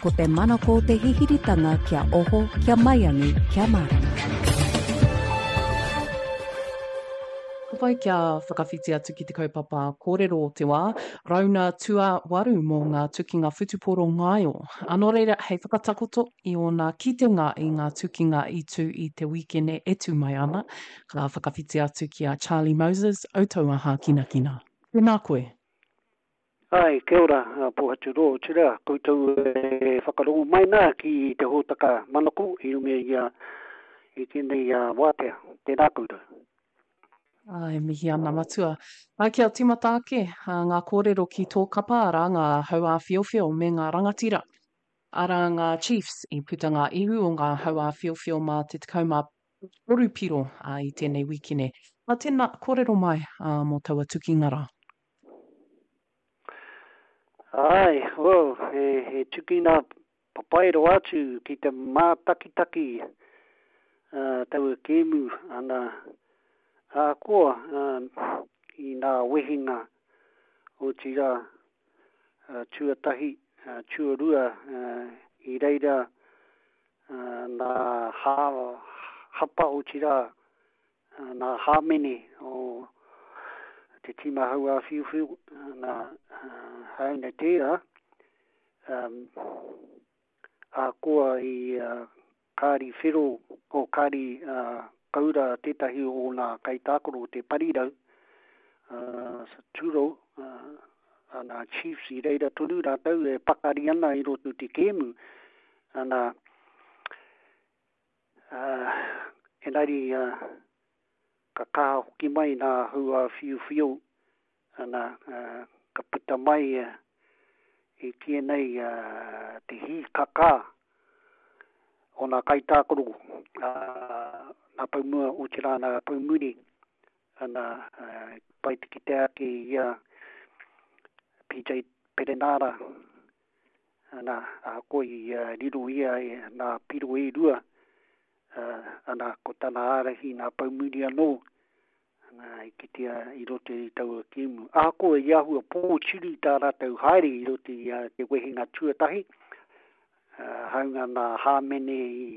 ko te manako te hihiritanga kia oho, kia maiangi, kia marama. Whai kia whakawhiti atu ki te kaupapa kōrero o te wā, rauna tua waru mō ngā tukinga whutuporo ngaio. Anō reira, hei whakatakoto i o ngā kitenga i ngā tukinga i tū i te wikene e tū mai ana. Ka whakawhiti atu ki a Charlie Moses, autauaha kina kina. Tēnā koe. Ai, kia ora, pohatu ro, tira, koutou whakarongo mai nā ki te hōtaka manaku i ume i tēnei wātea, tēnā koutou. Ai, mihi ana matua. Ai kia timata ake, ngā kōrero ki tō kapa ara ngā hauā whiowhio me ngā rangatira. Ara ngā chiefs i puta ngā ihu o ngā hauā whiowhio mā te takauma orupiro i tēnei wikine. Tēnā kōrero mai mō taua tukingara. Ai, he tukina papairo atu ki te mātakitaki taua kēmu ana koa i ngā wehinga o tira tuatahi, tuarua i reira ngā hapa o tira ngā hāmene o te tima haua whiwhiu ngā haina tērā koa i kāri whiro o kāri kaura tētahi o ngā kaitākoro te parirau tūro ana chiefs i reira tonu rātau e pakari ana i roto te kēmu ana enari ka kaha hoki mai nā hua whiu ana ka puta mai e kia nei te hi kaka o nā kaitākoro nā paumua o te rāna paumuri ana pai te ki te ake ia PJ Perenara ana koi riro ia nā piro e rua ana ko tana arahi nā paumuri anō ana i kitea i rote i taua kēmu. Ko e iahua pō chiri tā rātau haere i rote i te wehinga tuatahi haunga nā hāmene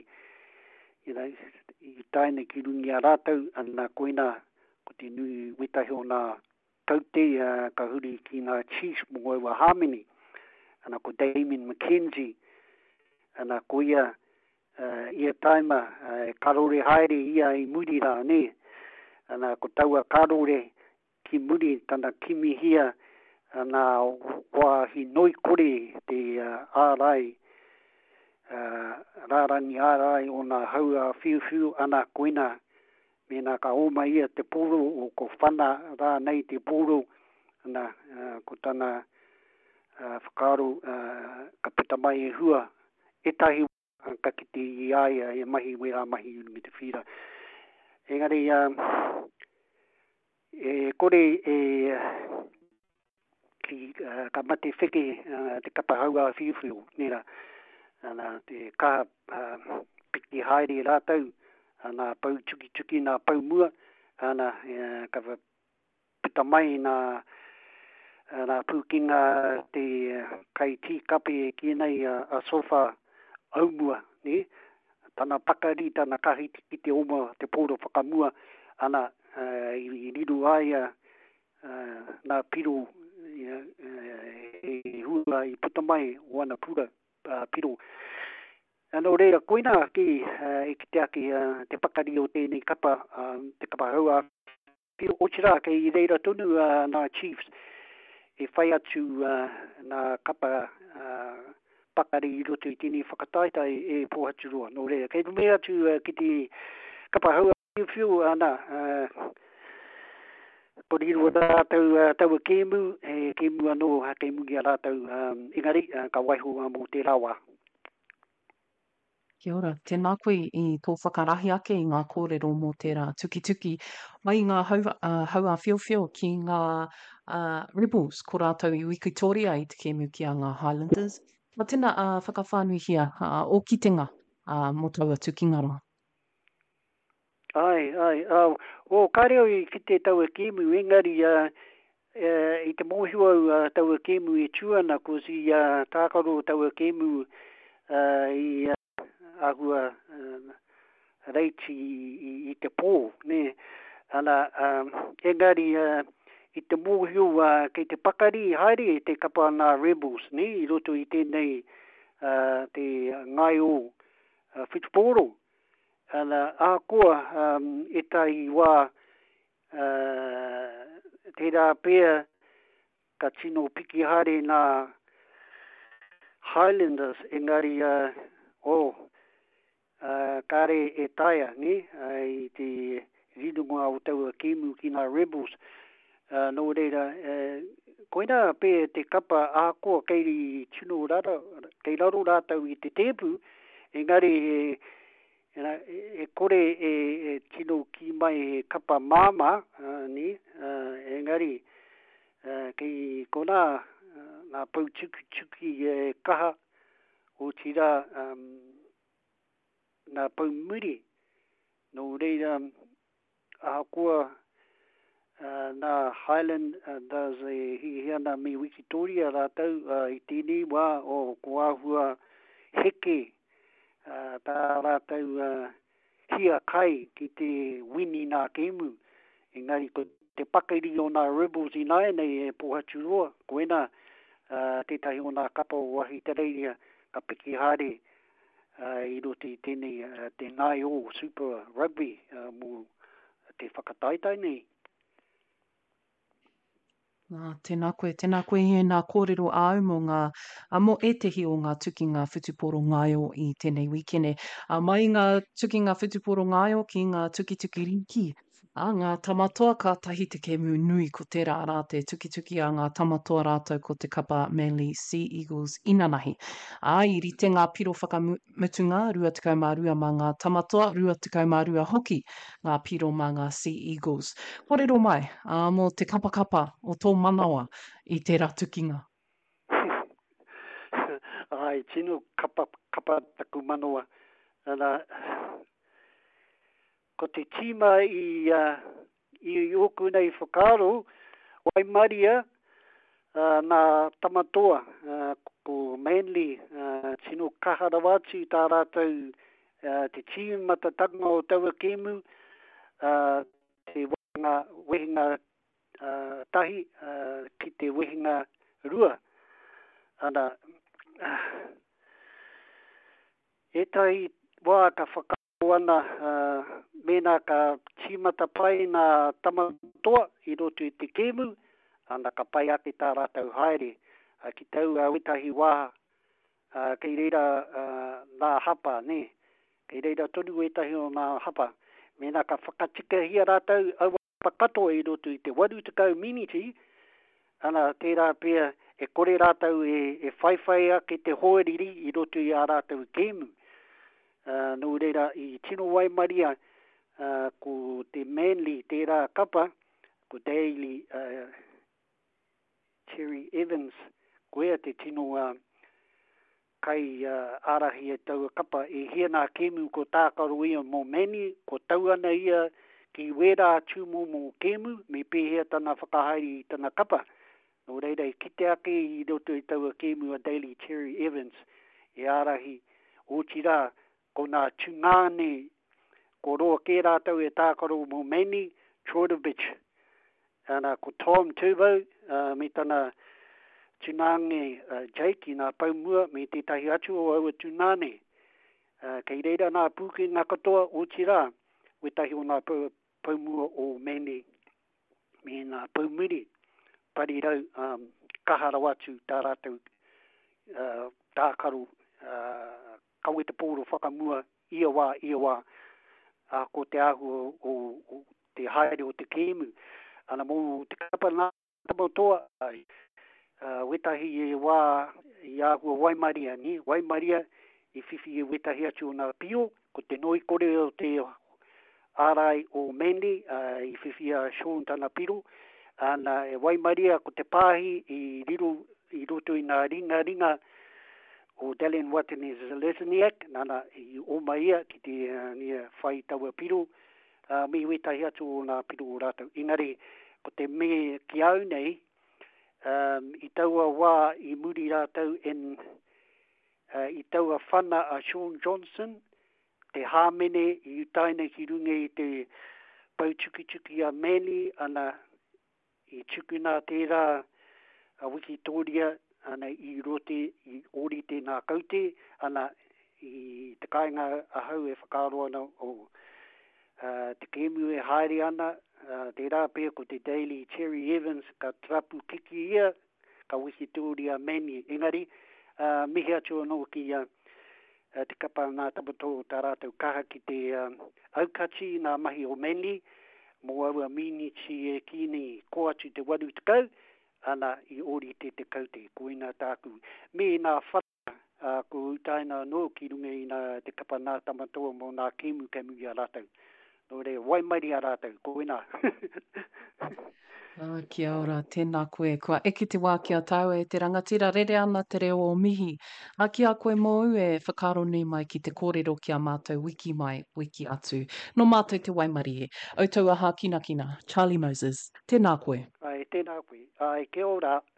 i taina ki rungi a rātau ana koina ko te nui wetahi o nā kaute ka huri ki ngā chiefs mō wa hāmene ana ko Damien McKenzie ana ko ia taima karore haere ia i muri rā ne ana ko taua karore ki muri tana kimi hia ana wāhi noi kore te ārai rārangi ārai o nā haua whiu ana koina me nā ka oma ia te poro o ko whana rā nei te poro ana ko tana whakaro ka puta mai e hua etahi ka kite i aia e mahi wera mahi unu me te whira. Engari kore ki ka mate wheke te kapahaua whiu nera ana te ka piki haere rātau ana pau tuki nā pau mua ana ka puta mai nā pukinga te kai ti kape ki nei a sofa aumua ne tana pakari tana kahi ki te oma te poro whakamua ana i riru aia nā piro e hua i puta mai o ana pura piro. Ano reira koina ki e ki te aki te pakari o tēnei kapa te kapa haua piro ochira ke i reira tonu nā chiefs e whai atu nā kapa pakari i roto i tēnei whakataita e pohatu roa. No reira kei tume atu ki te kapa haua whiu ana Poriru tau kēmu, kēmu anō kēmu ki a rātau ingari ka waiho mō te rawa. Kia ora, tēnā koe i tō whakarahi ake i ngā kōrero mō tērā tuki mai ngā haua whiowhio ki ngā Rebels ko rātau i Wikitoria i te kēmu ki a ngā Highlanders. Ma tēnā whakawhānuhia o kitenga mō taua tukingaro. Ai, o kareo i ki te taua kēmu, engari i te mōhiu au taua kēmu e tuana, ko si tākaro taua kēmu i ahua reiti i te pō, ne. Ana, engari i te mōhiu kei te pakari haere te kapa nā rebels, ne, i roto i tēnei te ngai o Whitupōro. Ana, ākoa e tai wā tērā pēr ka tino piki haere nā Highlanders, engari kare e taia, ne, i te rinunga o taua kēmu ki nā rebels. No reira, koina pē te kapa ākoa kei tino rata, kei raro rātau i te tēpu, engari e kore e tino ki mai e kapa māma, ni, engari, kei kona ngā pau tuki kaha o tira ngā pau muri. No reira, ākoa nā Highlanders hiana me Wikitoria rātau i tēnei wā o koahua heke tā rātau hia kai ki te wini nā kēmu. Engari ko te pakairi o nā rebels i nai nei e Pohaturoa. Koena tētahi o nā kapa o wahi tareiria ka piki haere i roti tēnei te ngai o Super Rugby mō te whakataitai nei. Tēnā koe i ngā kōrero au mō ngā, mo etehi o ngā tuki ngā Whitupōro Ngaio i tēnei wikene. Mai ngā tuki ngā Whitupōro Ngaio ki ngā tuki riki. Ngā tamatoa ka tahi te kēmu nui ko tērā rā te tuki a ngā tamatoa rātou ko te kapa Manly Sea Eagles inanahi. I rite ngā piro whakamutunga, 22 mā ngā tamatoa, 22 hoki ngā piro mā ngā Sea Eagles. Kōrero mai, mō te kapa o tō manawa i tērā tukinga. Ai, tino kapa taku manawa. Ko te tima i oku nei whakaro, Waimaria, nā tamatoa, ko Manly, tino kaharawatu tā rātou, te tīmata tanga o taua kēmu, te wehinga tahi, ki te wehinga rua. Ana, e tai wā ka whakaro ana, mena ka tīmata pai nā tamatoa i roto i te kēmu, ana ka pai ake tā rātou haere. Ki tau wetahi wā, kei reira nā hapa, ne? Kei reira tonu wetahi o nā hapa. Mena ka whakatika hia rātou au pakato i roto i te warutakau miniti, ana tērā pia e kore rātou e whaiwhai ake te hoeriri i roto i a rātou kēmu. No reira i tino Waimaria, ko te Manly tērā kapa, ko Daly Cherry Evans, koea te tino kai arahi e taua kapa, e hia nā kēmu ko tākaro ia mō meni, ko tauana ia ki wera tūmo mō kēmu, me pēhea tana whakahairi i tana kapa. No reira i kite ake i roto i taua kēmu a Daly Cherry Evans, e arahi o tira ko nā tūngāne, ko roa kē rātau e tākaro mō meni, Trodovic, ana ko Tom Turbo, me tana tūnānge Jake i nā paumua, me te tahi atu o aua tūnāne. Kei reira nā pūke ngā katoa o tira, wetahi o nā paumua o Manly, me nā paumuri, pari rau kahara watu tā rātau tākaro kaweta pōro whakamua ia wā, ko te ahu o te haere o te kēmu. Ana mō te kapa nā tamatoa, wetahi e wā i ahu o Waimaria, ni? Waimaria i whiwhi e wetahi atu o nā pio, ko te noi kore o te ārai o Manly, i whiwhi a Sean tana piro. Ana e Waimaria ko te pāhi i roto i nā ringa o Dallin Watene Zelezniak, nana i omaia ki te nia whai taua piro, me wetahi atu o nā piro o rātou. Engari, ko te me ki au nei, i taua wā i muri rātou en I taua whana a Sean Johnson, te hāmene i utaina ki runga i te pautuki a Manly, ana i tukuna tērā a Wikitoria, ana i rote i orite nā kaute, ana i te kāinga a hau e whakaroa ana o te kemu e haere ana, te rāpea ko te Daily Cherry Evans, ka trapu kiki ia, ka Wikitoria Manly. Engari, mihi atu anō ki te kapa nā tapato tā rātou kaha ki te aukati nā mahi o Manly, mo aua miniti e kini ko atu te waru te kau, ana i ori te kaute, ko ina tāku. Me nā whara, ko utaina no ki runga i nā te kapa nā tamatoa mo nā kemu i a rātou. No re, waimairi a rātou, ko ina. Kia ora, tēnā koe. Kua eke te wā kia tau e te rangatira rere ana te reo o mihi. A kia koe mōu e whakaro nei mai ki te kōrero ki a mātou wiki mai, wiki atu. No mātou te waimari e. O tau aha kina, Charlie Moses. Tēnā koe. Ai, tēnā koe. Ai, kia ora.